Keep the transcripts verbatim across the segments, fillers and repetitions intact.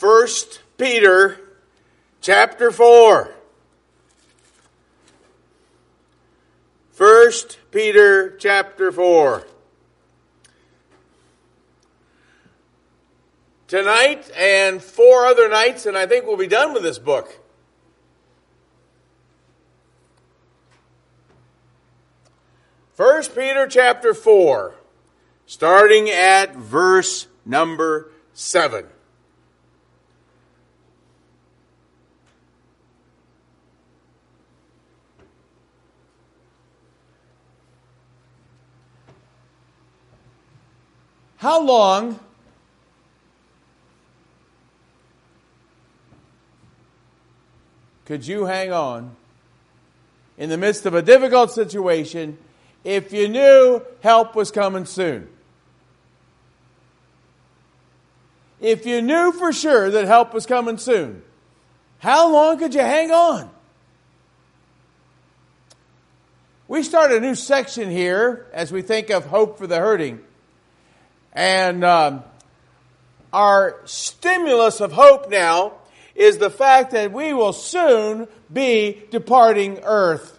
First Peter chapter four. First Peter chapter four. Tonight and four other nights, and I think we'll be done with this book. First Peter chapter four, starting at verse number seven. How long could you hang on in the midst of a difficult situation if you knew help was coming soon? If you knew for sure that help was coming soon, how long could you hang on? We start a new section here as we think of hope for the hurting. And um, our stimulus of hope now is the fact that we will soon be departing earth.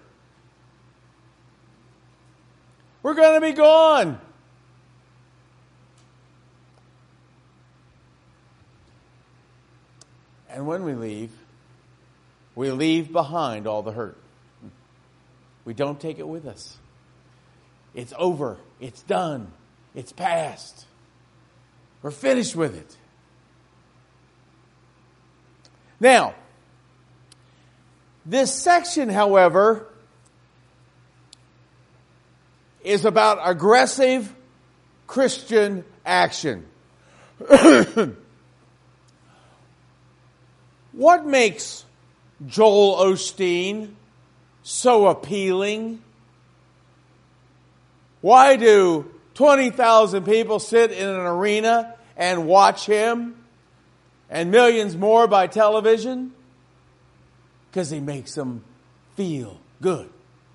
We're going to be gone. And when we leave, we leave behind all the hurt. We don't take it with us. It's over. It's done. It's past. We're finished with it. Now, this section, however, is about aggressive Christian action. What makes Joel Osteen so appealing? Why do twenty thousand people sit in an arena and watch him, and millions more by television? Because he makes them feel good.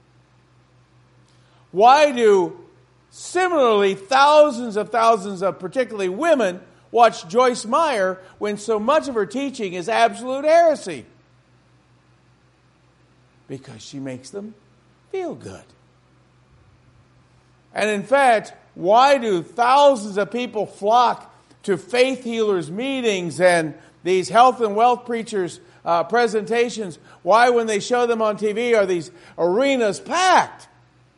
Why do similarly thousands of thousands of particularly women watch Joyce Meyer when so much of her teaching is absolute heresy? Because she makes them feel good. And in fact, why do thousands of people flock to faith healers meetings and these health and wealth preachers uh, presentations? Why, when they show them on T V, are these arenas packed?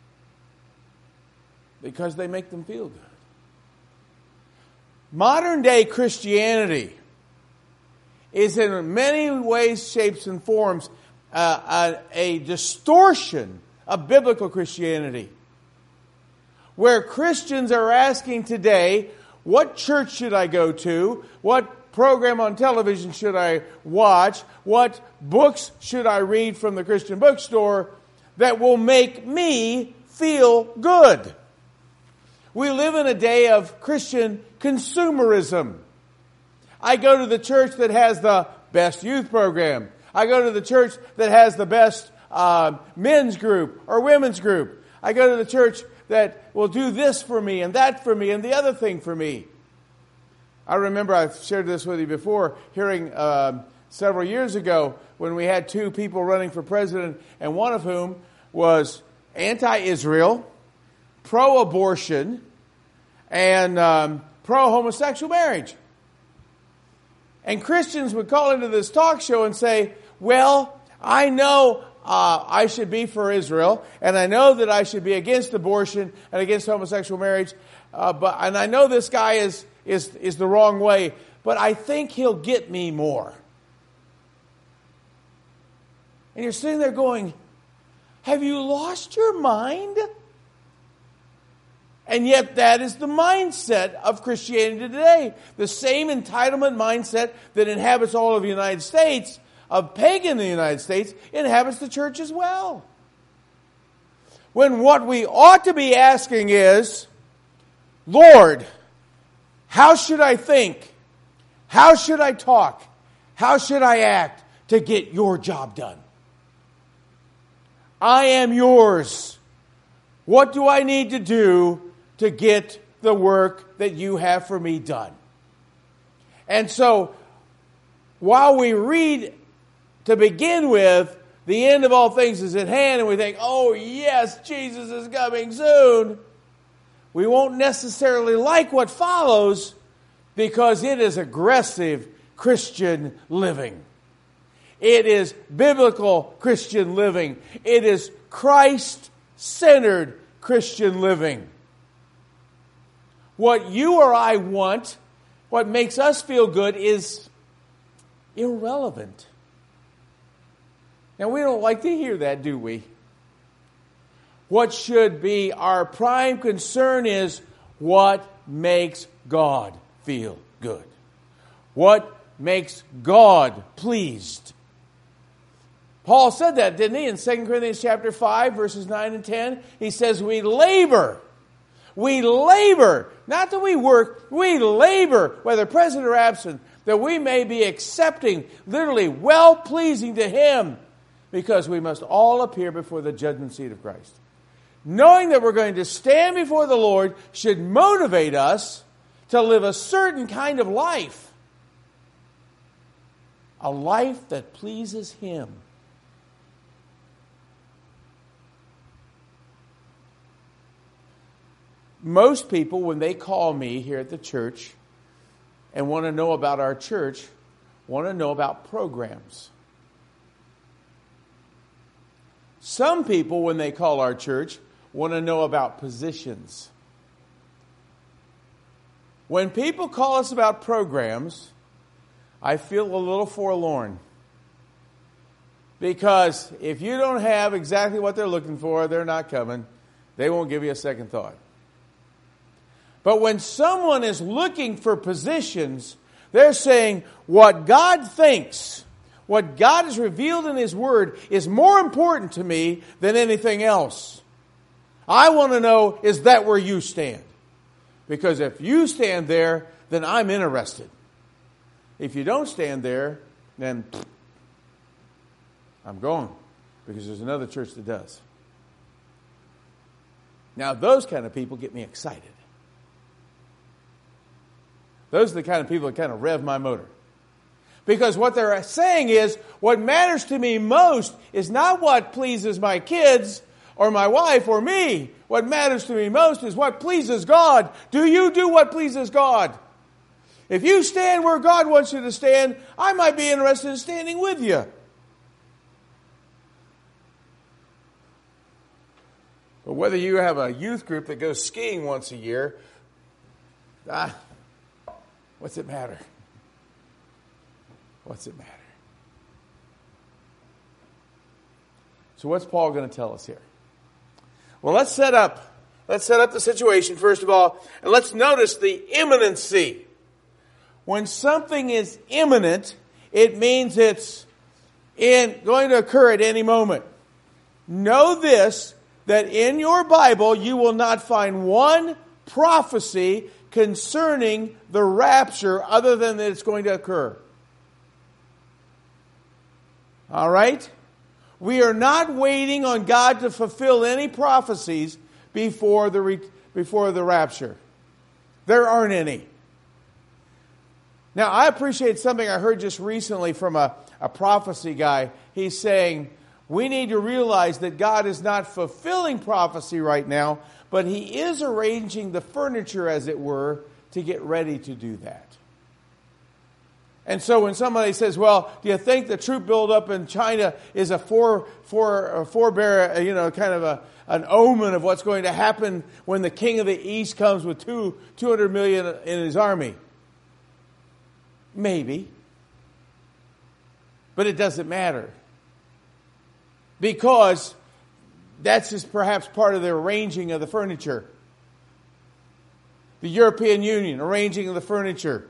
Because they make them feel good. Modern day Christianity is in many ways, shapes, and forms uh, a, a distortion of biblical Christianity, where Christians are asking today, what church should I go to? What program on television should I watch? What books should I read from the Christian bookstore that will make me feel good? We live in a day of Christian consumerism. I go to the church that has the best youth program. I go to the church that has the best uh, men's group or women's group. I go to the church that will do this for me and that for me and the other thing for me. I remember, I've shared this with you before, hearing uh, several years ago when we had two people running for president, and one of whom was anti-Israel, pro-abortion, and um, pro-homosexual marriage. And Christians would call into this talk show and say, well, I know uh, I should be for Israel, and I know that I should be against abortion and against homosexual marriage, uh, but and I know this guy is, is, is the wrong way, but I think he'll get me more. And you're sitting there going, have you lost your mind? And yet that is the mindset of Christianity today. The same entitlement mindset that inhabits all of the United States, of pagan in the United States, inhabits the church as well. When what we ought to be asking is, Lord, how should I think? How should I talk? How should I act to get your job done? I am yours. What do I need to do to get the work that you have for me done? And so while we read to begin with, the end of all things is at hand, and we think, oh yes, Jesus is coming soon, we won't necessarily like what follows because it is aggressive Christian living. It is biblical Christian living. It is Christ-centered Christian living. What you or I want, what makes us feel good, is irrelevant. Now, we don't like to hear that, do we? What should be our prime concern is what makes God feel good. What makes God pleased. Paul said that, didn't he? In Second Corinthians chapter five, verses nine and ten, he says, we labor. We labor. Not that we work, we labor, whether present or absent, that we may be accepting, literally well-pleasing to Him, because we must all appear before the judgment seat of Christ. Knowing that we're going to stand before the Lord should motivate us to live a certain kind of life. A life that pleases Him. Most people, when they call me here at the church and want to know about our church, want to know about programs. Some people, when they call our church, want to know about positions. When people call us about programs, I feel a little forlorn. Because if you don't have exactly what they're looking for, they're not coming. They won't give you a second thought. But when someone is looking for positions, they're saying what God thinks, what God has revealed in His Word is more important to me than anything else. I want to know, is that where you stand? Because if you stand there, then I'm interested. If you don't stand there, then I'm going. Because there's another church that does. Now, those kind of people get me excited. Those are the kind of people that kind of rev my motor. Because what they're saying is, what matters to me most is not what pleases my kids or my wife or me. What matters to me most is what pleases God. Do you do what pleases God? If you stand where God wants you to stand, I might be interested in standing with you. But whether you have a youth group that goes skiing once a year, ah, what's it matter? What's it matter? So what's Paul going to tell us here? Well, let's set up, let's set up the situation first of all, and let's notice the imminency. When something is imminent, it means it's in, going to occur at any moment. Know this, that in your Bible you will not find one prophecy concerning the rapture other than that it's going to occur. All right? We are not waiting on God to fulfill any prophecies before the re- before the rapture. There aren't any. Now, I appreciate something I heard just recently from a, a prophecy guy. He's saying, we need to realize that God is not fulfilling prophecy right now, but He is arranging the furniture, as it were, to get ready to do that. And so when somebody says, well, do you think the troop buildup in China is a fore, fore, a forebear, you know, kind of a, an omen of what's going to happen when the king of the East comes with two, 200 million in his army? Maybe. But it doesn't matter. Because that's just perhaps part of the arranging of the furniture. The European Union, arranging of the furniture.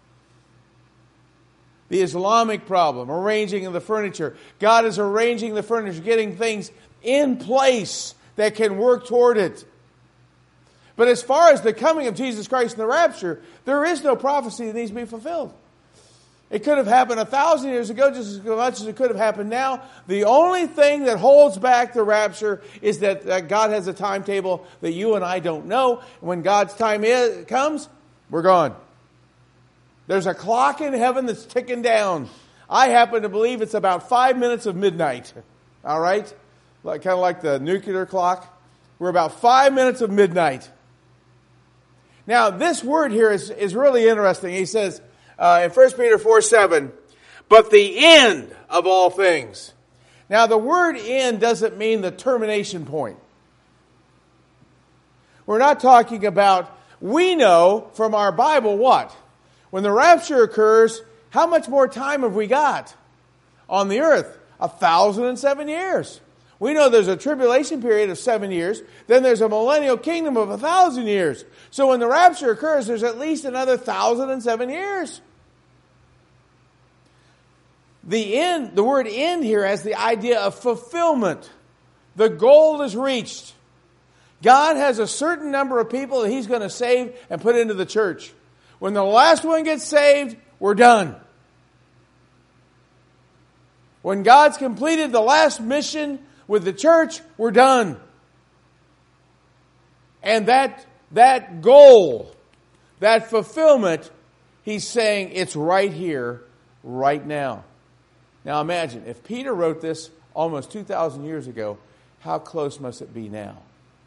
The Islamic problem, arranging of the furniture. God is arranging the furniture, getting things in place that can work toward it. But as far as the coming of Jesus Christ and the rapture, there is no prophecy that needs to be fulfilled. It could have happened a thousand years ago just as much as it could have happened now. The only thing that holds back the rapture is that, that God has a timetable that you and I don't know. When God's time is, comes, we're gone. There's a clock in heaven that's ticking down. I happen to believe it's about five minutes of midnight. All right? Like, kind of like the nuclear clock. We're about five minutes of midnight. Now, this word here is, is really interesting. He says uh, in First Peter four seven, but the end of all things. Now, the word end doesn't mean the termination point. We're not talking about, we know from our Bible what? When the rapture occurs, how much more time have we got on the earth? A thousand and seven years. We know there's a tribulation period of seven years. Then there's a millennial kingdom of a thousand years. So when the rapture occurs, there's at least another thousand and seven years. The end, the word end here has the idea of fulfillment. The goal is reached. God has a certain number of people that He's going to save and put into the church. When the last one gets saved, we're done. When God's completed the last mission with the church, we're done. And that, that goal, that fulfillment, He's saying it's right here, right now. Now imagine, if Peter wrote this almost two thousand years ago, how close must it be now?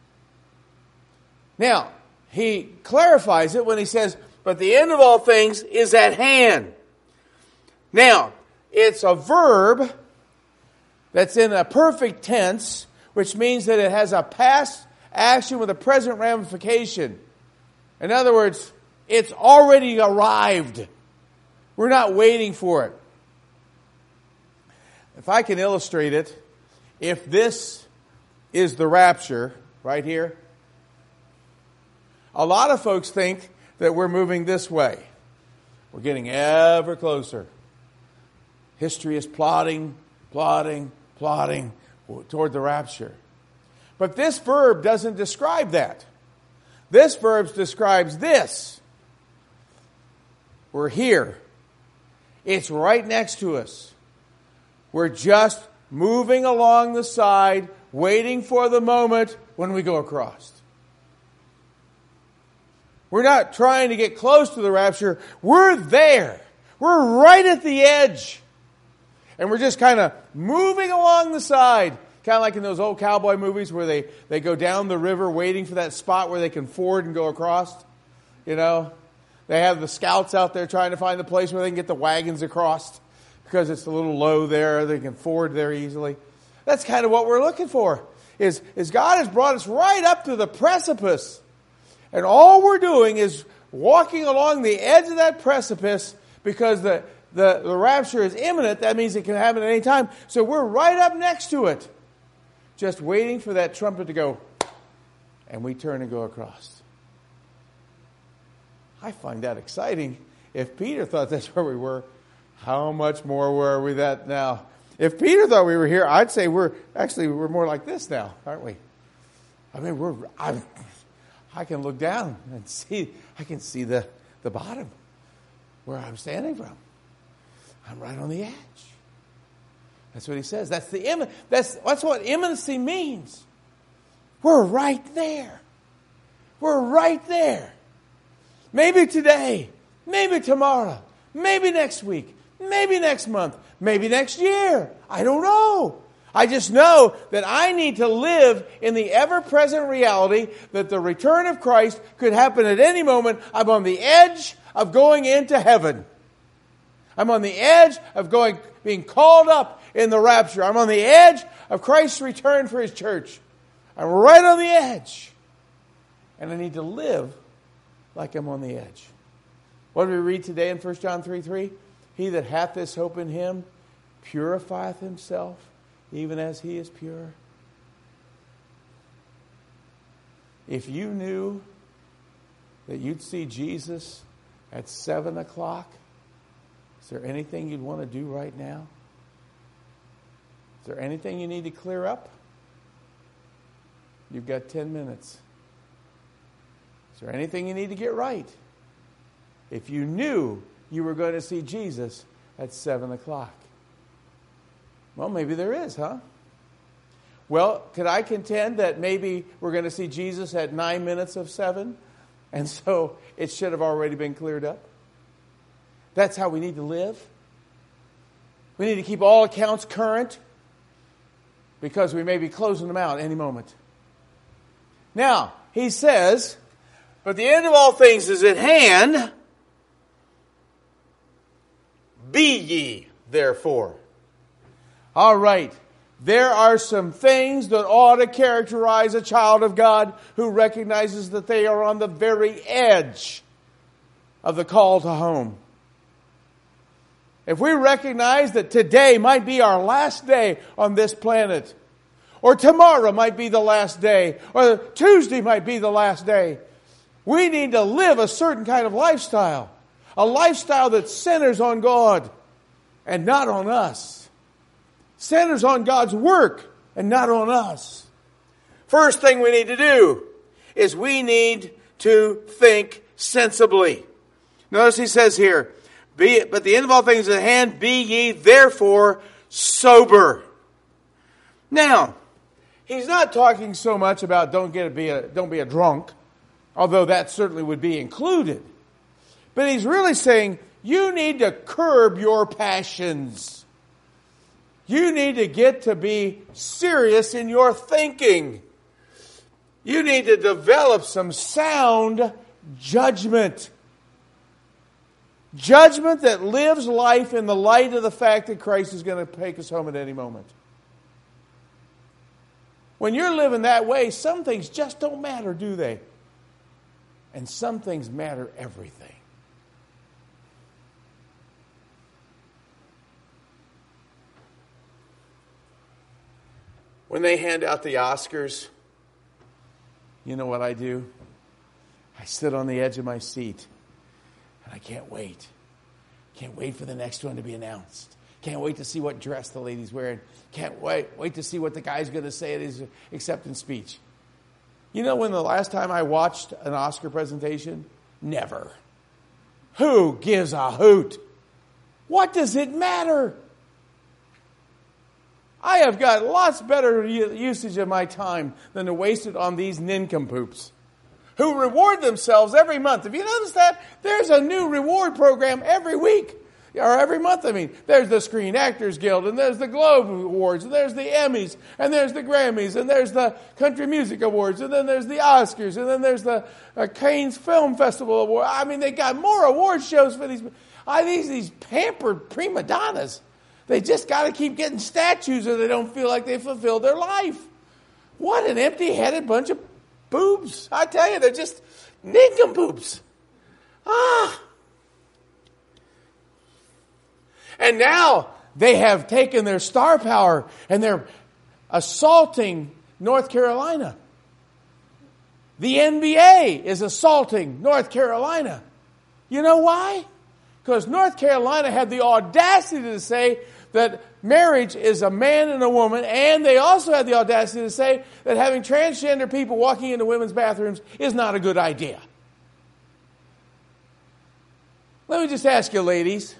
Now, he clarifies it when he says, but the end of all things is at hand. Now, it's a verb that's in a perfect tense, which means that it has a past action with a present ramification. In other words, it's already arrived. We're not waiting for it. If I can illustrate it, if this is the rapture right here, a lot of folks think that we're moving this way. We're getting ever closer. History is plodding, plodding, plodding toward the rapture. But this verb doesn't describe that. This verb describes this. We're here. It's right next to us. We're just moving along the side, waiting for the moment when we go across. We're not trying to get close to the rapture. We're there. We're right at the edge. And we're just kind of moving along the side. Kind of like in those old cowboy movies where they, they go down the river waiting for that spot where they can ford and go across. You know, they have the scouts out there trying to find the place where they can get the wagons across because it's a little low there. They can ford there easily. That's kind of what we're looking for. Is, is God has brought us right up to the precipice. And all we're doing is walking along the edge of that precipice because the, the, the rapture is imminent. That means it can happen at any time. So we're right up next to it. Just waiting for that trumpet to go. And we turn and go across. I find that exciting. If Peter thought that's where we were, how much more were we that now? If Peter thought we were here, I'd say we're actually we're more like this now, aren't we? I mean, we're... I'm, I can look down and see, I can see the, the bottom where I'm standing from. I'm right on the edge. That's what he says. That's the im- that's, that's what imminency means. We're right there. We're right there. Maybe today, maybe tomorrow, maybe next week, maybe next month, maybe next year. I don't know. I just know that I need to live in the ever-present reality that the return of Christ could happen at any moment. I'm on the edge of going into heaven. I'm on the edge of going, being called up in the rapture. I'm on the edge of Christ's return for His church. I'm right on the edge. And I need to live like I'm on the edge. What do we read today in First John three three? He that hath this hope in Him purifieth himself, even as He is pure. If you knew that you'd see Jesus at seven o'clock, is there anything you'd want to do right now? Is there anything you need to clear up? You've got ten minutes. Is there anything you need to get right? If you knew you were going to see Jesus at seven o'clock. Well, maybe there is, huh? Well, could I contend that maybe we're going to see Jesus at nine minutes of seven? And so it should have already been cleared up? That's how we need to live? We need to keep all accounts current because we may be closing them out any moment. Now, he says, but the end of all things is at hand. Be ye, therefore. All right. There are some things that ought to characterize a child of God who recognizes that they are on the very edge of the call to home. If we recognize that today might be our last day on this planet, or tomorrow might be the last day, or Tuesday might be the last day, we need to live a certain kind of lifestyle. A lifestyle that centers on God and not on us. Centers on God's work and not on us. First thing we need to do is we need to think sensibly. Notice he says here, be, but the end of all things at hand, be ye therefore sober. Now, he's not talking so much about don't get be a don't be a drunk, although that certainly would be included. But he's really saying you need to curb your passions. You need to get to be serious in your thinking. You need to develop some sound judgment. Judgment that lives life in the light of the fact that Christ is going to take us home at any moment. When you're living that way, some things just don't matter, do they? And some things matter everything. When they hand out the Oscars, you know what I do? I sit on the edge of my seat, and I can't wait. Can't wait for the next one to be announced. Can't wait to see what dress the lady's wearing. Can't wait wait to see what the guy's going to say at his acceptance speech. You know when the last time I watched an Oscar presentation? Never. Who gives a hoot? What does it matter? I have got lots better usage of my time than to waste it on these nincompoops who reward themselves every month. Have you noticed that? There's a new reward program every week. Or every month, I mean. There's the Screen Actors Guild, and there's the Globe Awards, and there's the Emmys, and there's the Grammys, and there's the Country Music Awards, and then there's the Oscars, and then there's the uh, Cannes Film Festival Award. I mean, they got more award shows for these, I, these, these pampered prima donnas. They just got to keep getting statues or they don't feel like they fulfilled their life. What an empty-headed bunch of boobs. I tell you, they're just nincompoops. Ah. And now they have taken their star power and they're assaulting North Carolina. The N B A is assaulting North Carolina. You know why? Because North Carolina had the audacity to say that marriage is a man and a woman, and they also had the audacity to say that having transgender people walking into women's bathrooms is not a good idea. Let me just ask you, ladies,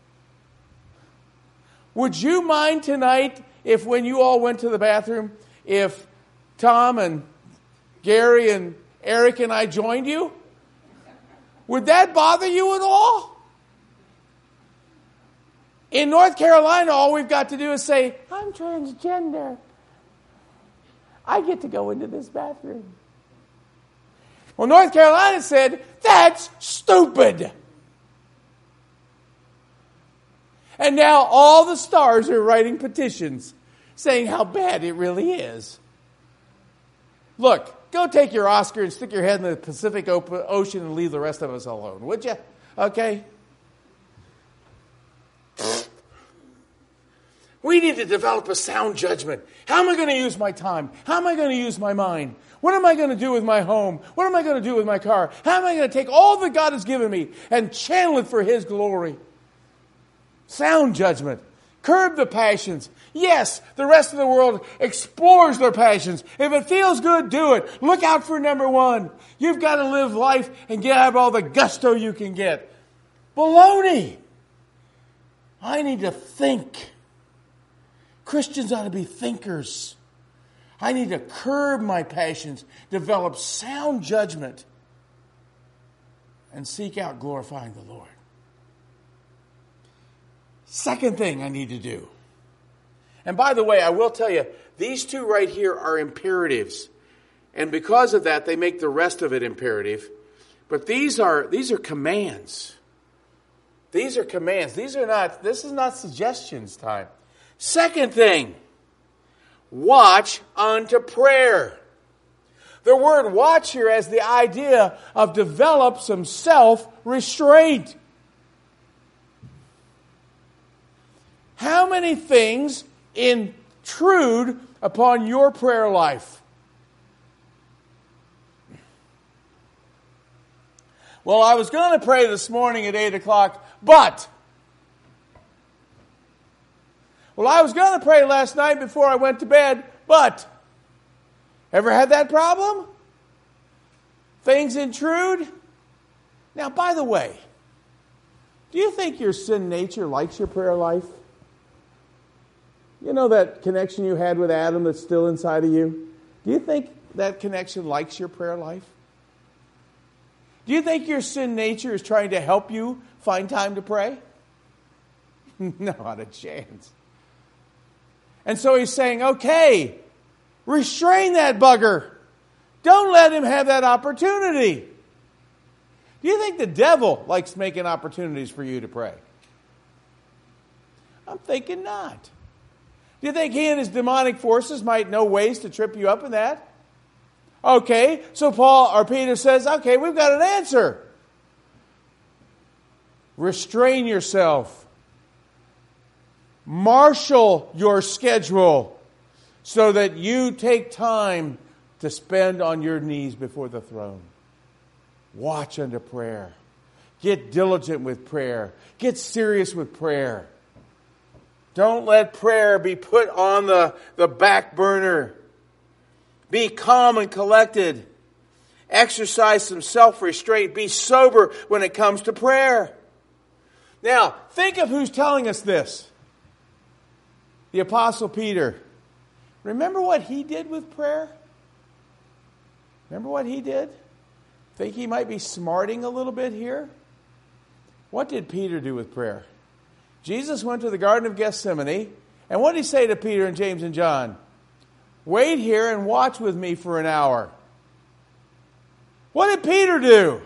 would you mind tonight if when you all went to the bathroom, if Tom and Gary and Eric and I joined you? Would that bother you at all? In North Carolina, all we've got to do is say, I'm transgender. I get to go into this bathroom. Well, North Carolina said, that's stupid. And now all the stars are writing petitions saying how bad it really is. Look, go take your Oscar and stick your head in the Pacific Ocean and leave the rest of us alone, would you? Okay? We need to develop a sound judgment. How am I going to use my time? How am I going to use my mind? What am I going to do with my home? What am I going to do with my car? How am I going to take all that God has given me and channel it for His glory? Sound judgment. Curb the passions. Yes, the rest of the world explores their passions. If it feels good, do it. Look out for number one. You've got to live life and get out all the gusto you can get. Baloney. I need to think. Christians ought to be thinkers. I need to curb my passions, develop sound judgment, and seek out glorifying the Lord. Second thing I need to do. And by the way, I will tell you, these two right here are imperatives. And because of that, they make the rest of it imperative. But these are these are commands. These are commands. These are not, this is not suggestions time. Second thing, watch unto prayer. The word watch here has the idea of develop some self-restraint. How many things intrude upon your prayer life? Well, I was going to pray this morning at eight o'clock, but... Well, I was going to pray last night before I went to bed, but... Ever had that problem? Things intrude? Now, by the way, do you think your sin nature likes your prayer life? You know that connection you had with Adam that's still inside of you? Do you think that connection likes your prayer life? Do you think your sin nature is trying to help you find time to pray? Not a chance. And so he's saying, okay, restrain that bugger. Don't let him have that opportunity. Do you think the devil likes making opportunities for you to pray? I'm thinking not. Do you think he and his demonic forces might know ways to trip you up in that? Okay, so Paul or Peter says, okay, we've got an answer. Restrain yourself. Marshal your schedule so that you take time to spend on your knees before the throne. Watch unto prayer. Get diligent with prayer. Get serious with prayer. Don't let prayer be put on the, the back burner. Be calm and collected. Exercise some self-restraint. Be sober when it comes to prayer. Now, think of who's telling us this. The Apostle Peter. Remember what he did with prayer? Remember what he did? Think he might be smarting a little bit here? What did Peter do with prayer? Jesus went to the Garden of Gethsemane, and what did he say to Peter and James and John? Wait here and watch with me for an hour. What did Peter do?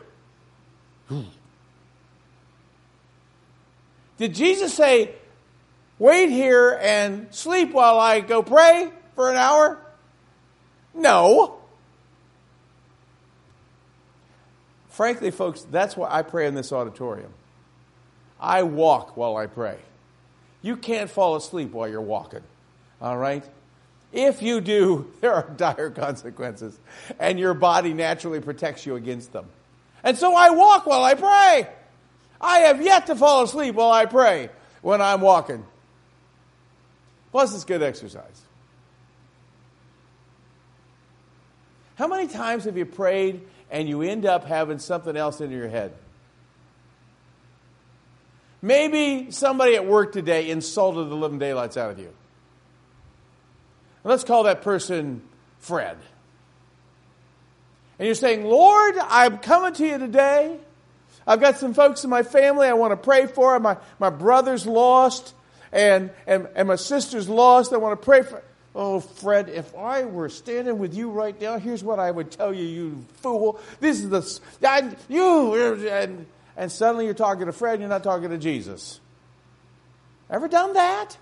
Did Jesus say, wait here and sleep while I go pray for an hour? No. Frankly, folks, that's why I pray in this auditorium. I walk while I pray. You can't fall asleep while you're walking. All right? If you do, there are dire consequences. And your body naturally protects you against them. And so I walk while I pray. I have yet to fall asleep while I pray when I'm walking. Plus, it's good exercise. How many times have you prayed and you end up having something else in your head? Maybe somebody at work today insulted the living daylights out of you. Let's call that person Fred. And you're saying, Lord, I'm coming to you today. I've got some folks in my family I want to pray for. My, my brother's lost and, and, and my sister's lost. I want to pray for. Oh, Fred, if I were standing with you right now, here's what I would tell you, you fool. This is the, I, you, and, and suddenly you're talking to Fred, you're not talking to Jesus. Ever done that?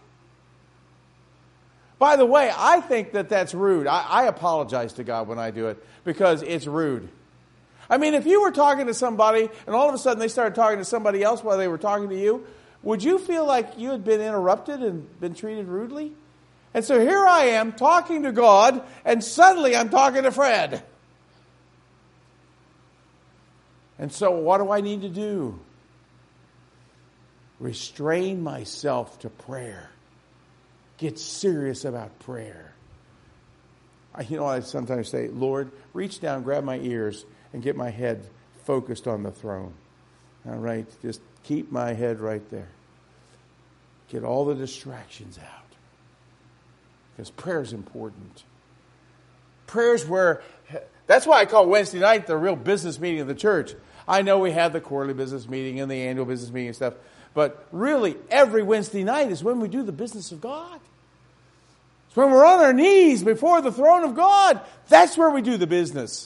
By the way, I think that that's rude. I, I apologize to God when I do it because it's rude. I mean, if you were talking to somebody and all of a sudden they started talking to somebody else while they were talking to you, would you feel like you had been interrupted and been treated rudely? And so here I am talking to God, and suddenly I'm talking to Fred. And so what do I need to do? Restrain myself to prayer. Get serious about prayer. I, you know, I sometimes say, Lord, reach down, grab my ears, and get my head focused on the throne. All right? Just keep my head right there. Get all the distractions out. Because prayer is important. Prayer's where, that's why I call Wednesday night the real business meeting of the church. I know we have the quarterly business meeting and the annual business meeting and stuff. But really, every Wednesday night is when we do the business of God. It's when we're on our knees before the throne of God. That's where we do the business.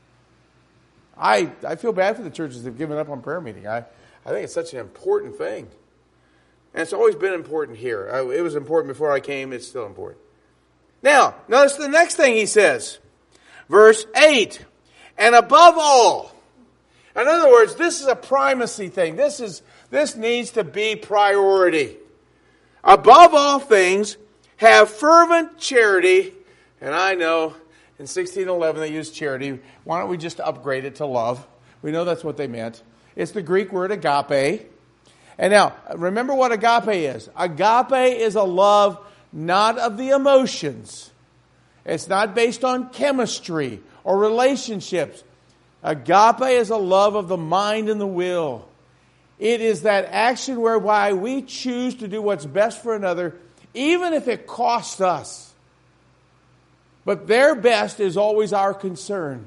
I I feel bad for the churches that have given up on prayer meeting. I, I think it's such an important thing. And it's always been important here. I, it was important before I came. It's still important. Now, notice the next thing he says. Verse eight. And above all. In other words, this is a primacy thing. This is this needs to be priority. Above all things, have fervent charity. And I know in sixteen eleven they used charity. Why don't we just upgrade it to love? We know that's what they meant. It's the Greek word agape. And now, remember what agape is. Agape is a love not of the emotions. It's not based on chemistry or relationships. Agape is a love of the mind and the will. It is that action whereby we choose to do what's best for another, even if it costs us. But their best is always our concern.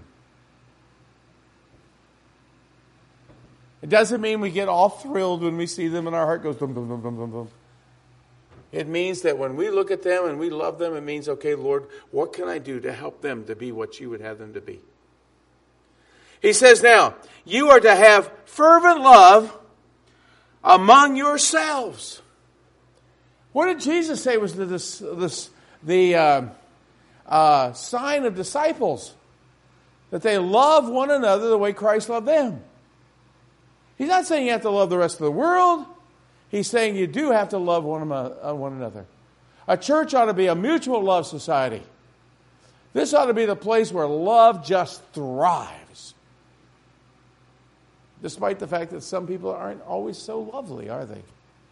It doesn't mean we get all thrilled when we see them and our heart goes dum, dum, dum, dum, dum, dum. It means that when we look at them and we love them, it means, okay, Lord, what can I do to help them to be what you would have them to be? He says now, you are to have fervent love among yourselves. What did Jesus say was the, the, the uh, uh, sign of disciples? That they love one another the way Christ loved them. He's not saying you have to love the rest of the world. He's saying you do have to love one, one another. A church ought to be a mutual love society. This ought to be the place where love just thrives. Despite the fact that some people aren't always so lovely, are they?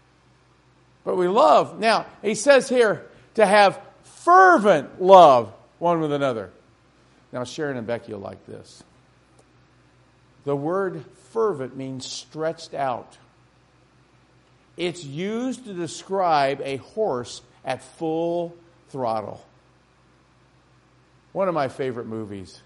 But we love. Now, he says here to have fervent love one with another. Now, Sharon and Becky will like this. The word fervent means stretched out. It's used to describe a horse at full throttle. One of my favorite movies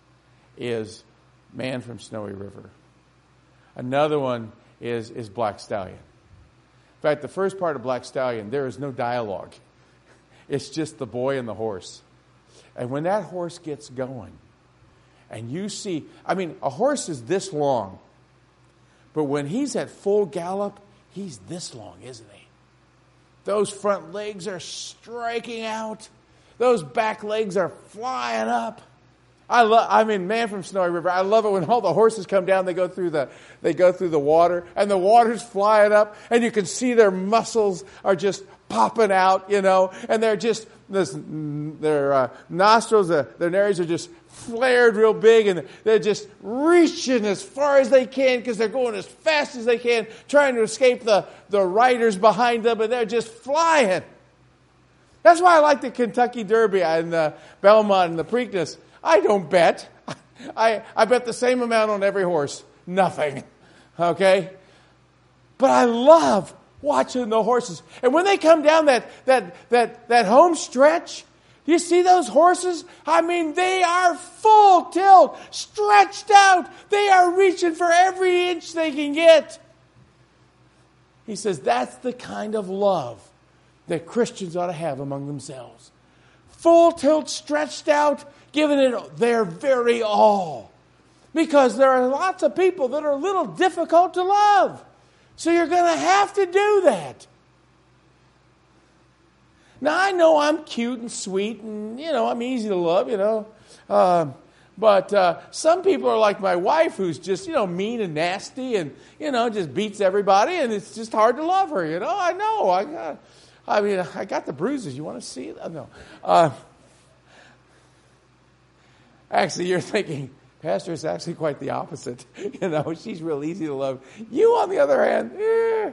is Man from Snowy River. Another one is, is Black Stallion. In fact, the first part of Black Stallion, there is no dialogue. It's just the boy and the horse. And when that horse gets going, and you see, I mean, a horse is this long. But when he's at full gallop, he's this long, isn't he? Those front legs are striking out. Those back legs are flying up. I love. I mean, Man from Snowy River. I love it when all the horses come down. They go through the. They go through the water, and the water's flying up, and you can see their muscles are just popping out, you know, and they're just this. Their uh, nostrils, uh, their nares are just flared real big, and they're just reaching as far as they can because they're going as fast as they can, trying to escape the the riders behind them, and they're just flying. That's why I like the Kentucky Derby and the Belmont and the Preakness. I don't bet. I, I bet the same amount on every horse. Nothing. Okay? But I love watching the horses. And when they come down that that that that home stretch, do you see those horses? I mean, they are full tilt, stretched out. They are reaching for every inch they can get. He says that's the kind of love that Christians ought to have among themselves. Full tilt, stretched out, giving it their very all. Because there are lots of people that are a little difficult to love. So you're going to have to do that. Now, I know I'm cute and sweet and, you know, I'm easy to love, you know. Uh, but uh, some people are like my wife who's just, you know, mean and nasty and, you know, just beats everybody. And it's just hard to love her, you know. I know. I got, I mean, I got the bruises. You want to see it? No. Uh, actually, you're thinking, Pastor, it's actually quite the opposite. You know, she's real easy to love. You, on the other hand, eh.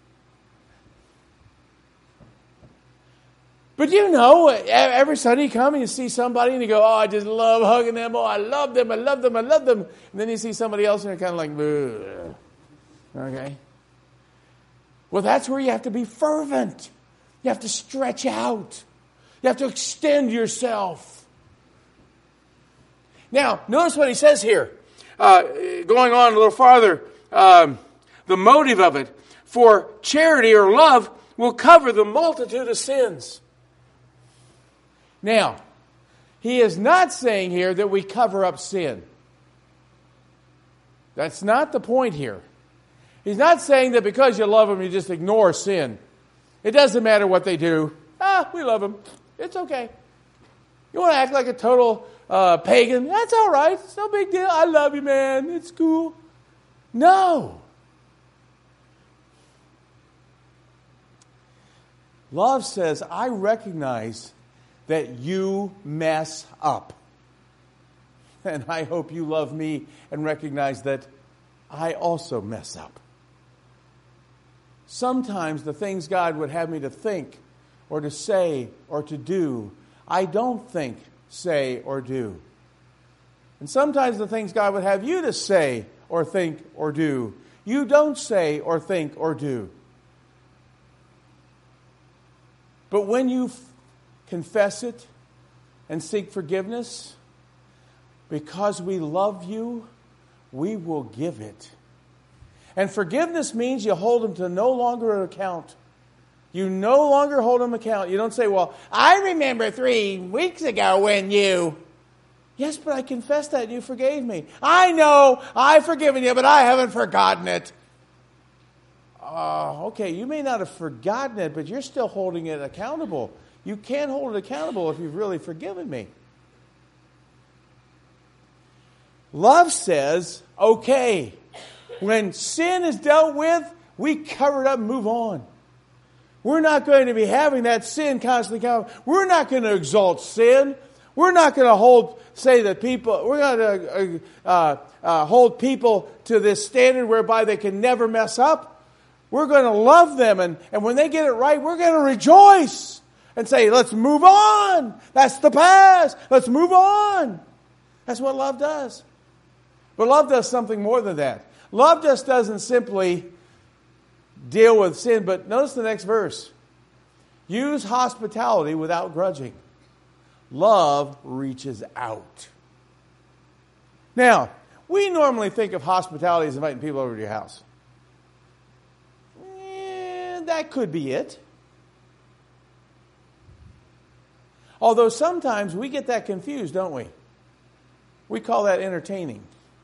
But you know, every Sunday you come and you see somebody and you go, oh, I just love hugging them. Oh, I love them. I love them. I love them. And then you see somebody else and you're kind of like, ugh. Okay? Well, that's where you have to be fervent. You have to stretch out. You have to extend yourself. Now, notice what he says here. Uh, going on a little farther, um, the motive of it. For charity or love will cover the multitude of sins. Now, he is not saying here that we cover up sin. That's not the point here. He's not saying that because you love them, you just ignore sin. It doesn't matter what they do. Ah, we love them. It's okay. You want to act like a total uh, pagan? That's all right. It's no big deal. I love you, man. It's cool. No. Love says, I recognize that you mess up. And I hope you love me and recognize that I also mess up. Sometimes the things God would have me to think or to say or to do, I don't think, say, or do. And sometimes the things God would have you to say or think or do, you don't say or think or do. But when you f- confess it and seek forgiveness, because we love you, we will give it. And forgiveness means you hold them to no longer an account. You no longer hold them account. You don't say, well, I remember three weeks ago when you... Yes, but I confessed that and you forgave me. I know, I've forgiven you, but I haven't forgotten it. Uh, okay, you may not have forgotten it, but you're still holding it accountable. You can't hold it accountable if you've really forgiven me. Love says, okay, when sin is dealt with, we cover it up and move on. We're not going to be having that sin constantly coming. We're not going to exalt sin. We're not going to hold, say that people, we're going to uh, uh, hold people to this standard whereby they can never mess up. We're going to love them, and, and when they get it right, we're going to rejoice and say, let's move on. That's the past. Let's move on. That's what love does. But love does something more than that. Love just doesn't simply deal with sin, but notice the next verse. Use hospitality without grudging. Love reaches out. Now, we normally think of hospitality as inviting people over to your house. Eh, that could be it. Although sometimes we get that confused, don't we? We call that entertaining.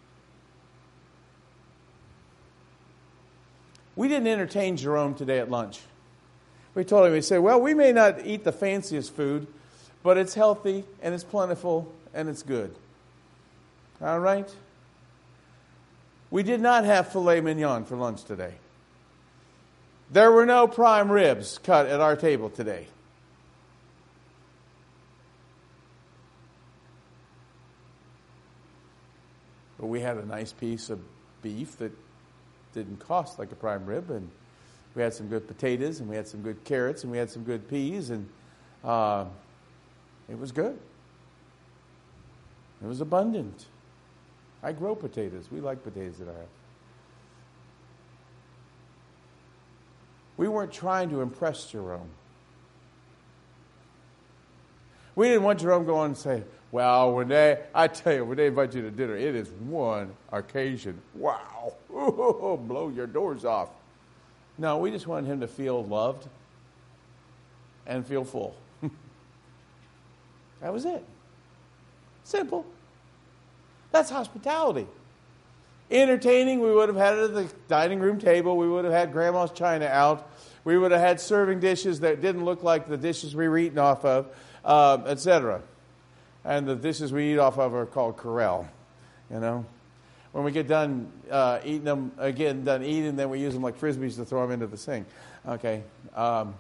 We didn't entertain Jerome today at lunch. We told him, we said, well, we may not eat the fanciest food, but it's healthy, and it's plentiful, and it's good. All right? We did not have filet mignon for lunch today. There were no prime ribs cut at our table today. But we had a nice piece of beef that didn't cost like a prime rib, and we had some good potatoes, and we had some good carrots, and we had some good peas, and uh, it was good. It was abundant. I grow potatoes. We like potatoes at our house. We weren't trying to impress Jerome. We didn't want Jerome to go on and say, well, when they, I tell you, when they invite you to dinner, it is one occasion. Wow. Ooh, blow your doors off. No, we just wanted him to feel loved and feel full. That was it. Simple. That's hospitality. Entertaining, we would have had it at the dining room table. We would have had grandma's china out. We would have had serving dishes that didn't look like the dishes we were eating off of, uh, et cetera. And the dishes we eat off of are called Corelle, you know. When we get done uh, eating them, again, done eating, then we use them like Frisbees to throw them into the sink. Okay. Um,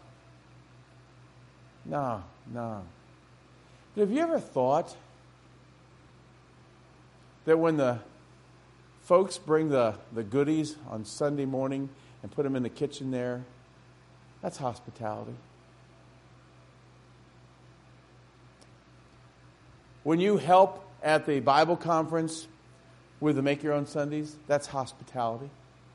no, no. But have you ever thought that when the folks bring the, the goodies on Sunday morning and put them in the kitchen there, that's hospitality? When you help at the Bible conference with the Make Your Own Sundays, that's hospitality.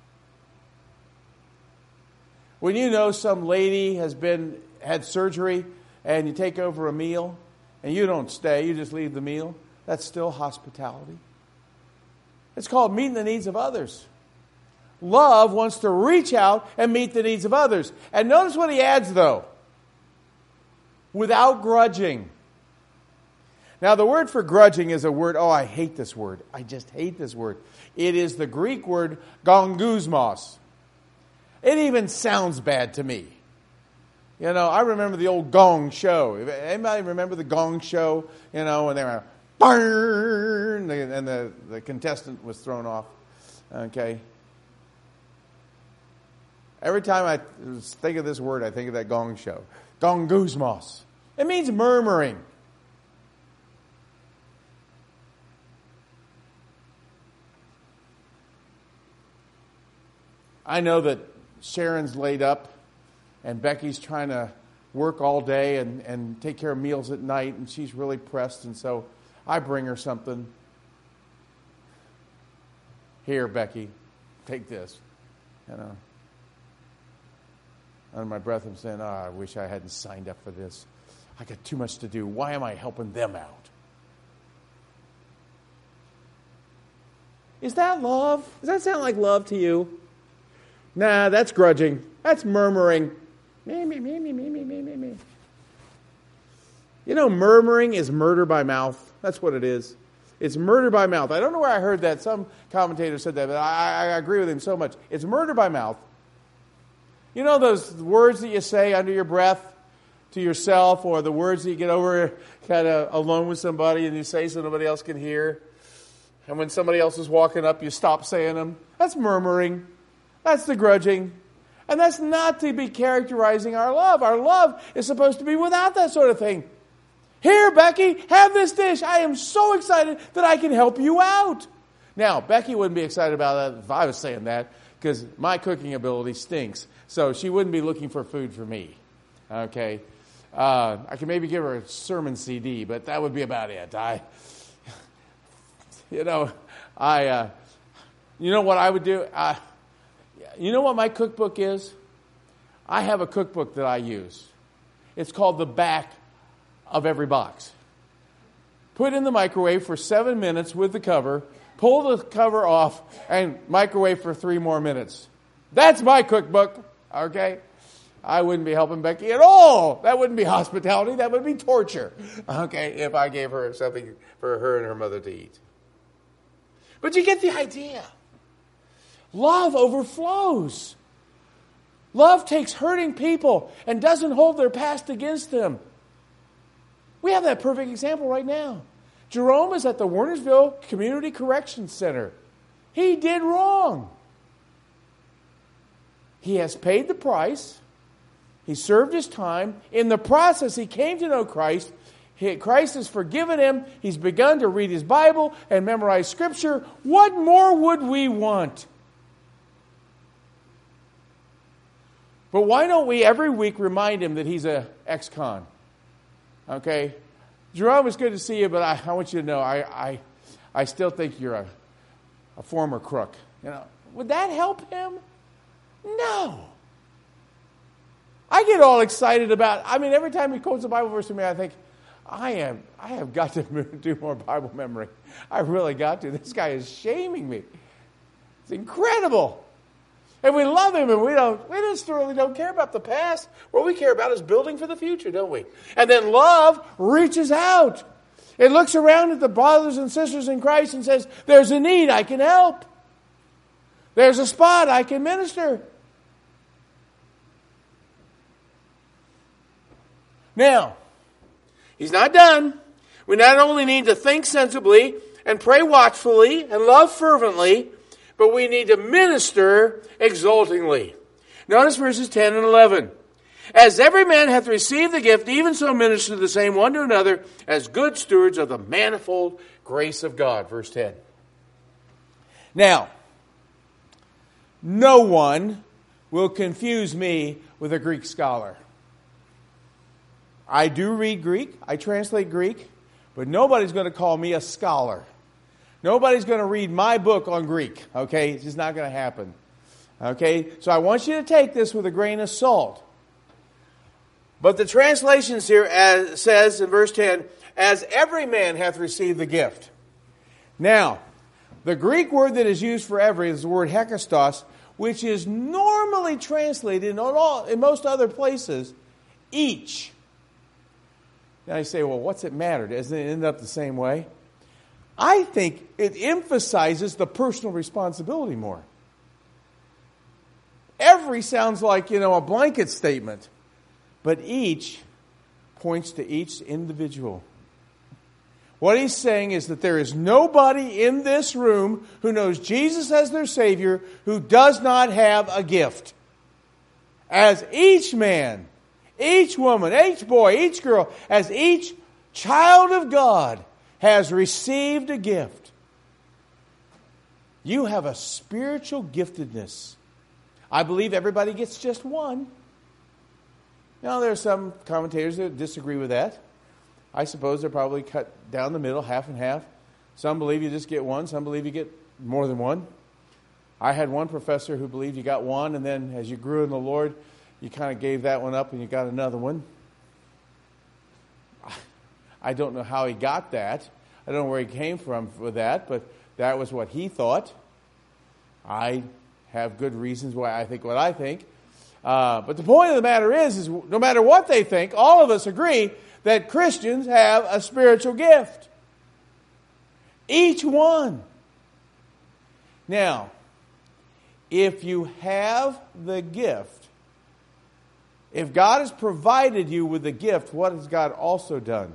When you know some lady has been had surgery and you take over a meal and you don't stay, you just leave the meal, that's still hospitality. It's called meeting the needs of others. Love wants to reach out and meet the needs of others. And notice what he adds, though. Without grudging. Now, the word for grudging is a word, oh, I hate this word. I just hate this word. It is the Greek word gongusmos. It even sounds bad to me. You know, I remember the old Gong Show. Anybody remember the Gong Show? You know, when they were, burn, and the, the contestant was thrown off. Okay. Every time I think of this word, I think of that Gong Show. Gongusmos. It means murmuring. I know that Sharon's laid up and Becky's trying to work all day and, and take care of meals at night, and she's really pressed, and so I bring her something. Here, Becky, take this. You know. Under my breath, I'm saying, oh, I wish I hadn't signed up for this. I got too much to do. Why am I helping them out? Is that love? Does that sound like love to you? Nah, that's grudging. That's murmuring. Me, me, me, me, me, me, me, me, me. You know, murmuring is murder by mouth. That's what it is. It's murder by mouth. I don't know where I heard that. Some commentator said that, but I, I agree with him so much. It's murder by mouth. You know those words that you say under your breath to yourself, or the words that you get over kind of alone with somebody and you say so nobody else can hear? And when somebody else is walking up, you stop saying them? That's murmuring. That's the grudging. And that's not to be characterizing our love. Our love is supposed to be without that sort of thing. Here, Becky, have this dish. I am so excited that I can help you out. Now, Becky wouldn't be excited about that if I was saying that, because my cooking ability stinks. So she wouldn't be looking for food for me. Okay? Uh, I could maybe give her a sermon C D, but that would be about it. I, you know, I, uh, you know what I would do? I, you know what my cookbook is? I have a cookbook that I use. It's called The Back of Every Box. Put in the microwave for seven minutes with the cover, pull the cover off, and microwave for three more minutes. That's my cookbook, okay? I wouldn't be helping Becky at all. That wouldn't be hospitality. That would be torture, okay, if I gave her something for her and her mother to eat. But you get the idea. Love overflows. Love takes hurting people and doesn't hold their past against them. We have that perfect example right now. Jerome is at the Wernersville Community Correction Center. He did wrong. He has paid the price. He served his time. In the process, he came to know Christ. He, Christ has forgiven him. He's begun to read his Bible and memorize Scripture. What more would we want? But why don't we every week remind him that he's an ex-con? Okay? Jerome, it's good to see you, but I, I want you to know I, I, I still think you're a, a former crook. You know, would that help him? No. I get all excited about, I mean, every time he quotes a Bible verse to me, I think, I am, I have got to do more Bible memory. I really got to. This guy is shaming me. It's incredible. And we love him, and we don't, we just really don't care about the past. What we care about is building for the future, don't we? And then love reaches out. It looks around at the brothers and sisters in Christ and says, there's a need, I can help. There's a spot, I can minister. Now, he's not done. We not only need to think sensibly and pray watchfully and love fervently, but we need to minister exultingly. Notice verses ten and eleven. As every man hath received the gift, even so minister the same one to another as good stewards of the manifold grace of God. Verse ten. Now, no one will confuse me with a Greek scholar. I do read Greek. I translate Greek. But nobody's going to call me a scholar. Nobody's going to read my book on Greek, okay? It's just not going to happen, okay? So I want you to take this with a grain of salt. But the translations here as, says in verse ten, as every man hath received the gift. Now, the Greek word that is used for every is the word hekastos, which is normally translated in, all, in most other places, each. Now you say, well, what's it matter? Doesn't it end up the same way? I think it emphasizes the personal responsibility more. Every sounds like, you know, a blanket statement, but each points to each individual. What he's saying is that there is nobody in this room who knows Jesus as their Savior who does not have a gift. As each man, each woman, each boy, each girl, as each child of God has received a gift, you have a spiritual giftedness. I believe everybody gets just one. Now, there are some commentators that disagree with that. I suppose they're probably cut down the middle, half and half. Some believe you just get one. Some believe you get more than one. I had one professor who believed you got one, and then as you grew in the Lord, you kind of gave that one up and you got another one. I don't know how he got that. I don't know where he came from with that, but that was what he thought. I have good reasons why I think what I think. Uh, but the point of the matter is, is no matter what they think, all of us agree that Christians have a spiritual gift. Each one. Now, if you have the gift, if God has provided you with the gift, what has God also done?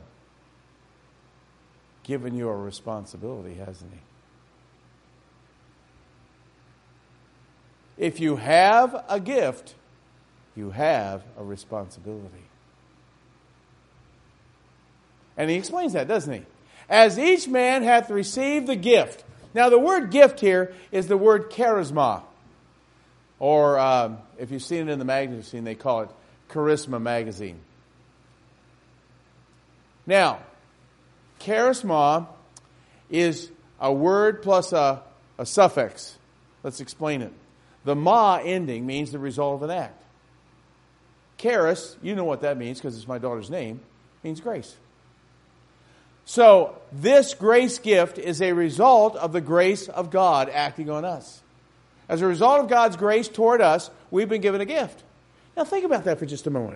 Given you a responsibility, hasn't He? If you have a gift, you have a responsibility. And He explains that, doesn't He? As each man hath received the gift. Now, the word gift here is the word charisma. Or, um, if you've seen it in the magazine, they call it Charisma Magazine. Now, charisma is a word plus a, a suffix. Let's explain it. The ma ending means the result of an act. Charis, you know what that means because it's my daughter's name, means grace. So, this grace gift is a result of the grace of God acting on us. As a result of God's grace toward us, we've been given a gift. Now think about that for just a moment.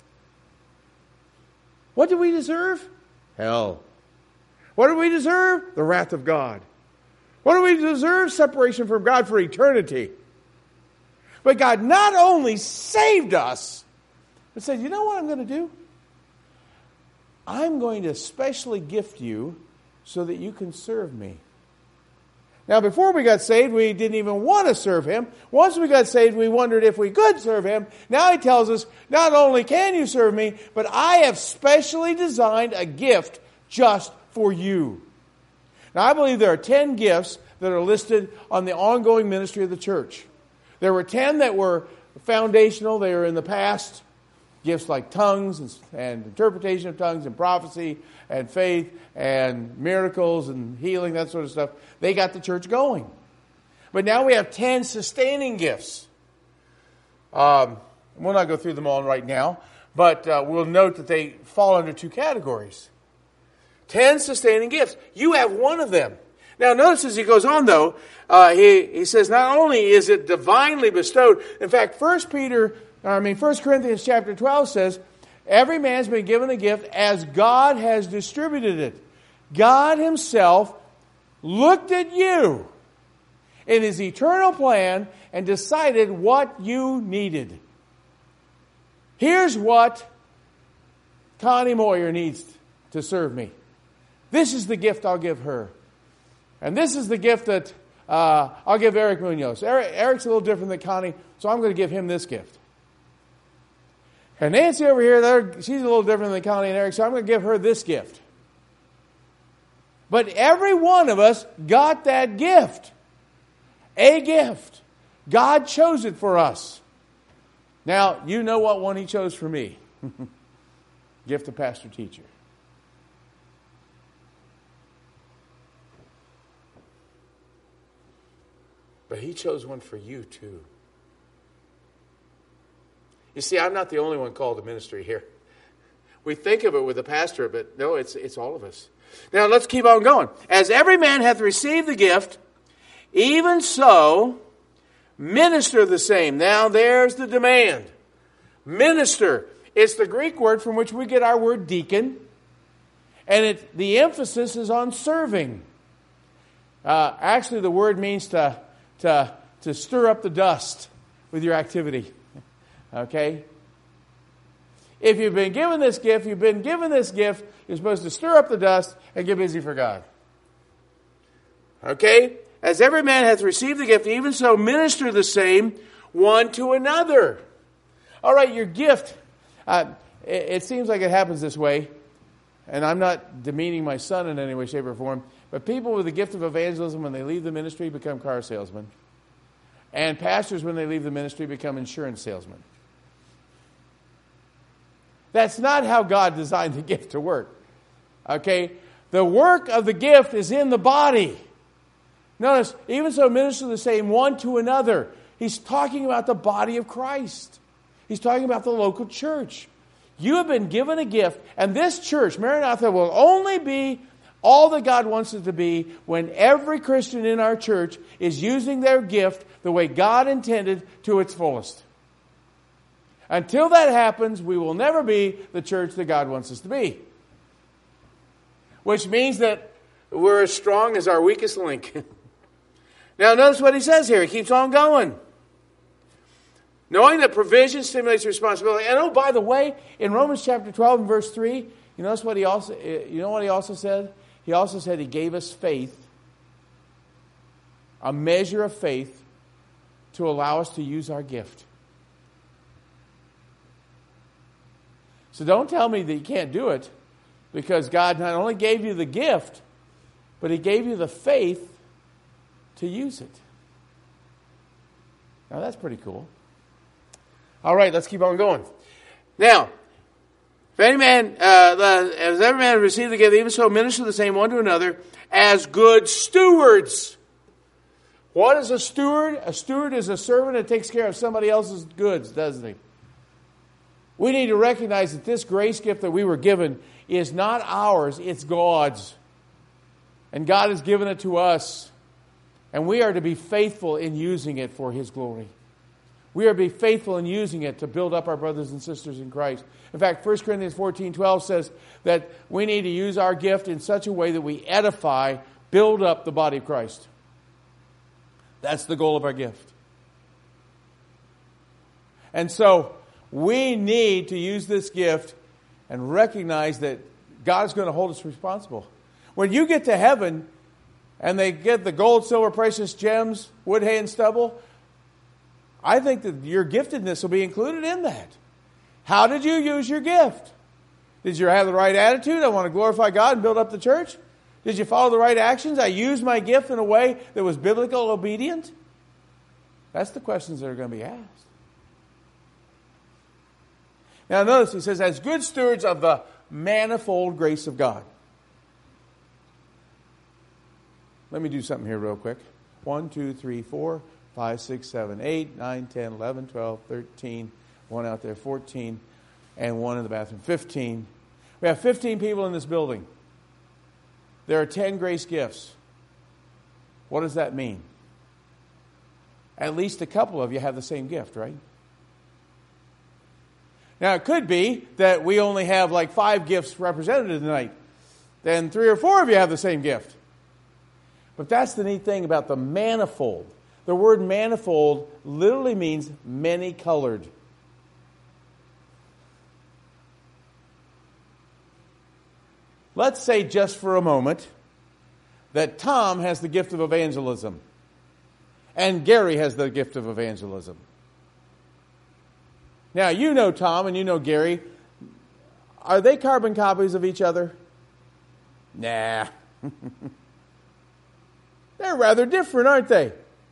What do we deserve? Hell. What do we deserve? The wrath of God. What do we deserve? Separation from God for eternity. But God not only saved us, but said, you know what I'm going to do? I'm going to specially gift you so that you can serve me. Now, before we got saved, we didn't even want to serve Him. Once we got saved, we wondered if we could serve Him. Now He tells us, not only can you serve me, but I have specially designed a gift just for you. Now, I believe there are ten gifts that are listed on the ongoing ministry of the church. There were ten that were foundational. They were in the past. Gifts like tongues and, and interpretation of tongues and prophecy and faith and miracles and healing, that sort of stuff. They got the church going. But now we have ten sustaining gifts. Um, we'll not go through them all right now, but uh, we'll note that they fall under two categories. Ten sustaining gifts. You have one of them. Now notice as he goes on though, uh, he, he says not only is it divinely bestowed, in fact, First Peter I mean, First Corinthians chapter twelve says, every man's been given a gift as God has distributed it. God Himself looked at you in His eternal plan and decided what you needed. Here's what Connie Moyer needs to serve me. This is the gift I'll give her. And this is the gift that uh, I'll give Eric Munoz. Eric, Eric's a little different than Connie, so I'm going to give him this gift. And Nancy over here, she's a little different than Connie and Eric, so I'm going to give her this gift. But every one of us got that gift. A gift. God chose it for us. Now, you know what one He chose for me. Gift of pastor teacher. But He chose one for you too. You see, I'm not the only one called to ministry here. We think of it with the pastor, but no, it's it's all of us. Now, let's keep on going. As every man hath received the gift, even so minister the same. Now there's the demand. Minister. It's the Greek word from which we get our word deacon. And it, the emphasis is on serving. Uh, actually, the word means to, to, to stir up the dust with your activity. Okay? If you've been given this gift, you've been given this gift, you're supposed to stir up the dust and get busy for God. Okay? As every man hath received the gift, even so minister the same one to another. All right, your gift, uh, it, it seems like it happens this way. And I'm not demeaning my son in any way, shape, or form, but people with the gift of evangelism, when they leave the ministry, become car salesmen. And pastors, when they leave the ministry, become insurance salesmen. That's not how God designed the gift to work. Okay? The work of the gift is in the body. Notice, even so minister the same one to another. He's talking about the body of Christ. He's talking about the local church. You have been given a gift, and this church, Maranatha, will only be all that God wants it to be when every Christian in our church is using their gift the way God intended to its fullest. Until that happens, we will never be the church that God wants us to be. Which means that we're as strong as our weakest link. Now notice what he says here. He keeps on going. Knowing that provision stimulates responsibility. And oh, by the way, in Romans chapter twelve and verse three, you notice what he also you know what he also said? He also said he gave us faith, a measure of faith, to allow us to use our gift. So don't tell me that you can't do it, because God not only gave you the gift, but He gave you the faith to use it. Now that's pretty cool. All right, let's keep on going. Now, if any man, uh, the, as every man received the gift, even so minister the same one to another as good stewards. What is a steward? A steward is a servant that takes care of somebody else's goods, doesn't he? We need to recognize that this grace gift that we were given is not ours, it's God's. And God has given it to us. And we are to be faithful in using it for His glory. We are to be faithful in using it to build up our brothers and sisters in Christ. In fact, First Corinthians fourteen twelve says that we need to use our gift in such a way that we edify, build up the body of Christ. That's the goal of our gift. And so, we need to use this gift and recognize that God's going to hold us responsible. When you get to heaven and they get the gold, silver, precious gems, wood, hay, and stubble, I think that your giftedness will be included in that. How did you use your gift? Did you have the right attitude? I want to glorify God and build up the church. Did you follow the right actions? I used my gift in a way that was biblical, obedient. That's the questions that are going to be asked. Now notice he says, as good stewards of the manifold grace of God. Let me do something here real quick. One, two, three, four, five, six, seven, eight, nine, ten, eleven, twelve, thirteen, one out there, fourteen, and one in the bathroom, fifteen. We have fifteen people in this building. There are ten grace gifts. What does that mean? At least a couple of you have the same gift, right? Now, it could be that we only have like five gifts represented tonight. Then three or four of you have the same gift. But that's the neat thing about the manifold. The word manifold literally means many-colored. Let's say just for a moment that Tom has the gift of evangelism and Gary has the gift of evangelism. Now, you know Tom and you know Gary. Are they carbon copies of each other? Nah. They're rather different, aren't they?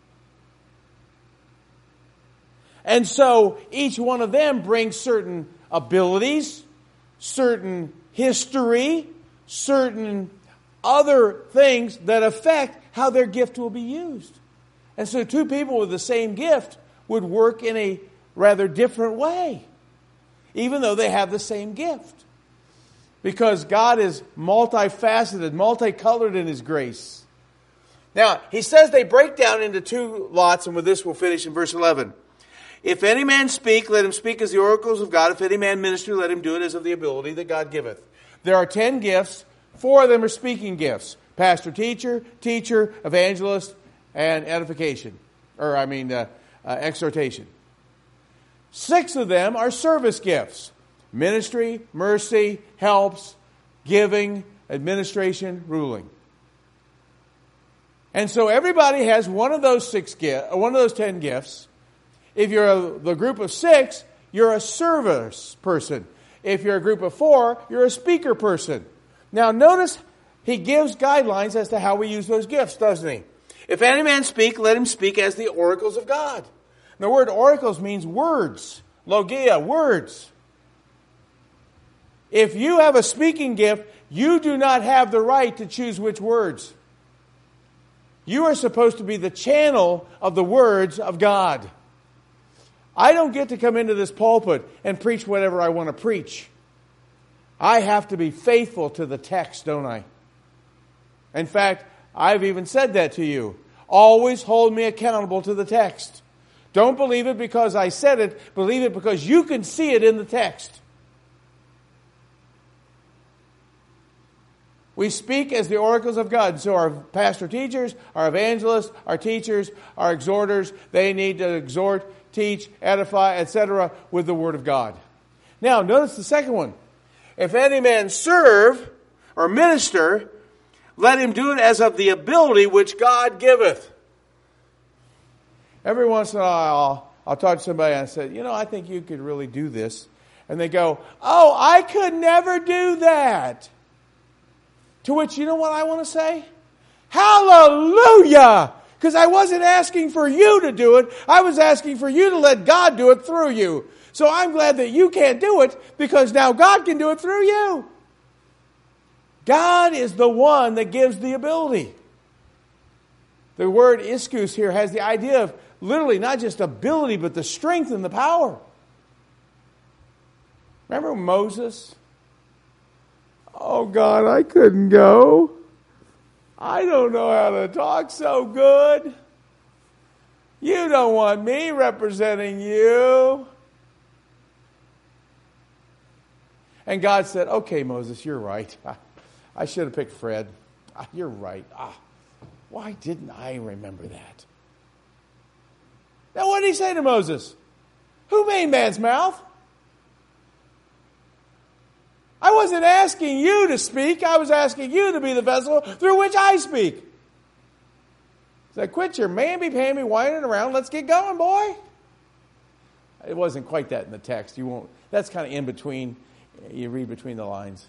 And so each one of them brings certain abilities, certain history, certain other things that affect how their gift will be used. And so two people with the same gift would work in a rather different way, even though they have the same gift. Because God is multifaceted, multicolored in His grace. Now, he says they break down into two lots, and with this we'll finish in verse eleven. If any man speak, let him speak as the oracles of God. If any man minister, let him do it as of the ability that God giveth. There are ten gifts. Four of them are speaking gifts. Pastor, teacher, teacher, evangelist, and edification. Or, I mean, uh, uh, exhortation. Six of them are service gifts. Ministry, mercy, helps, giving, administration, ruling. And so everybody has one of those six gifts, one of those ten gifts. If you're a, the group of six, you're a service person. If you're a group of four, you're a speaker person. Now notice he gives guidelines as to how we use those gifts, doesn't he? If any man speak, let him speak as the oracles of God. The word oracles means words. Logia, words. If you have a speaking gift, you do not have the right to choose which words. You are supposed to be the channel of the words of God. I don't get to come into this pulpit and preach whatever I want to preach. I have to be faithful to the text, don't I? In fact, I've even said that to you. Always hold me accountable to the text. Don't believe it because I said it. Believe it because you can see it in the text. We speak as the oracles of God. So our pastor teachers, our evangelists, our teachers, our exhorters, they need to exhort, teach, edify, et cetera with the Word of God. Now, notice the second one. If any man serve or minister, let him do it as of the ability which God giveth. Every once in a while, I'll, I'll talk to somebody and I say, you know, I think you could really do this. And they go, oh, I could never do that. To which, you know what I want to say? Hallelujah! Because I wasn't asking for you to do it. I was asking for you to let God do it through you. So I'm glad that you can't do it because now God can do it through you. God is the one that gives the ability. The word ischus here has the idea of literally not just ability, but the strength and the power. Remember Moses? Oh God, I couldn't go. I don't know how to talk so good. You don't want me representing you. And God said, okay, Moses, you're right. I should have picked Fred. You're right. Ah, why didn't I remember that? Now what did he say to Moses? Who made man's mouth? I wasn't asking you to speak. I was asking you to be the vessel through which I speak. He said, quit your mamby-pamby whining around. Let's get going, boy. It wasn't quite that in the text. You won't. That's kind of in between. You read between the lines.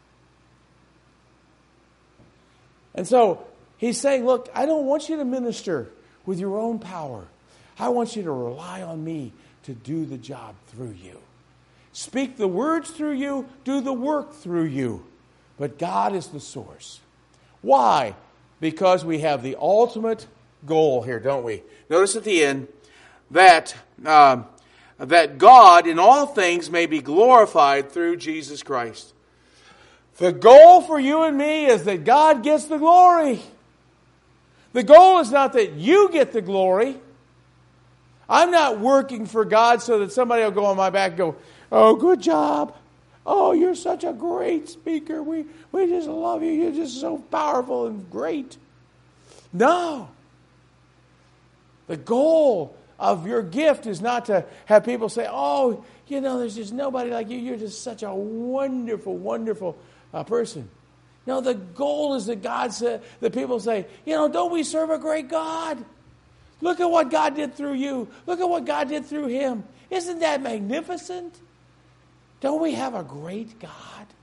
And so he's saying, look, I don't want you to minister with your own power. I want you to rely on me to do the job through you. Speak the words through you, do the work through you. But God is the source. Why? Because we have the ultimate goal here, don't we? Notice at the end that um, that God in all things may be glorified through Jesus Christ. The goal for you and me is that God gets the glory. The goal is not that you get the glory. I'm not working for God so that somebody will go on my back and go, oh, good job. Oh, you're such a great speaker. We, we just love you. You're just so powerful and great. No. The goal of your gift is not to have people say, oh, you know, there's just nobody like you. You're just such a wonderful, wonderful uh, person. No, the goal is that God said, that people say, you know, don't we serve a great God? Look at what God did through you. Look at what God did through him. Isn't that magnificent? Don't we have a great God?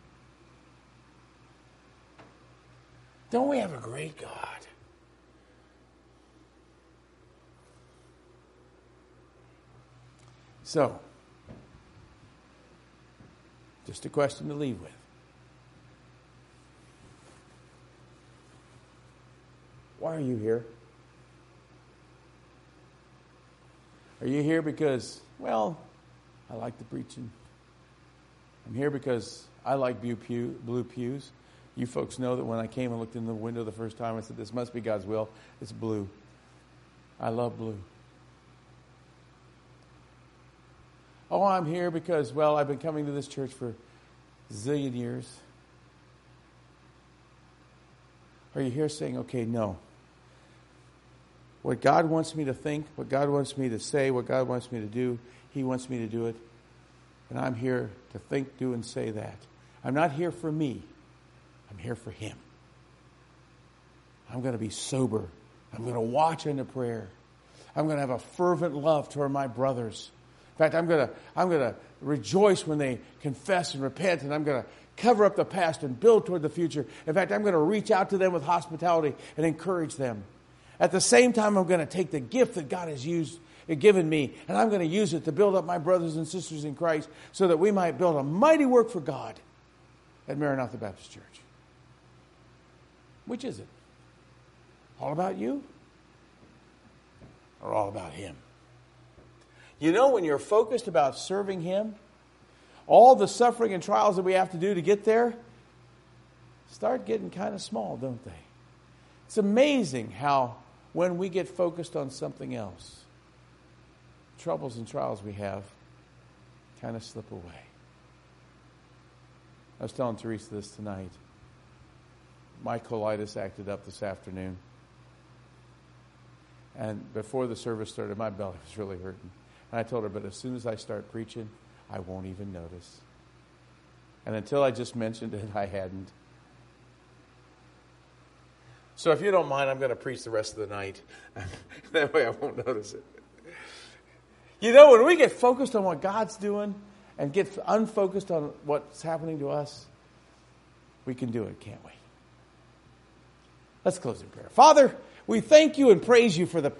Don't we have a great God? So, just a question to leave with. Why are you here? Are you here because, well, I like the preaching? I'm here because I like blue, pew, blue pews. You folks know that when I came and looked in the window the first time, I said, this must be God's will. It's blue. I love blue. Oh, I'm here because, well, I've been coming to this church for a zillion years. Are you here saying, okay, no. What God wants me to think, what God wants me to say, what God wants me to do, He wants me to do it. And I'm here to think, do, and say that. I'm not here for me. I'm here for Him. I'm going to be sober. I'm going to watch into prayer. I'm going to have a fervent love toward my brothers. In fact, I'm going to, I'm going to rejoice when they confess and repent, and I'm going to cover up the past and build toward the future. In fact, I'm going to reach out to them with hospitality and encourage them. At the same time, I'm going to take the gift that God has used, given me, and I'm going to use it to build up my brothers and sisters in Christ so that we might build a mighty work for God at Maranatha Baptist Church. Which is it? All about you? Or all about Him? You know, when you're focused about serving Him, all the suffering and trials that we have to do to get there start getting kind of small, don't they? It's amazing how when we get focused on something else, troubles and trials we have kind of slip away. I was telling Teresa this tonight. My colitis acted up this afternoon. And before the service started, my belly was really hurting. And I told her, but as soon as I start preaching, I won't even notice. And until I just mentioned it, I hadn't. So if you don't mind, I'm going to preach the rest of the night. That way I won't notice it. You know, when we get focused on what God's doing and get unfocused on what's happening to us, we can do it, can't we? Let's close in prayer. Father, we thank you and praise you for the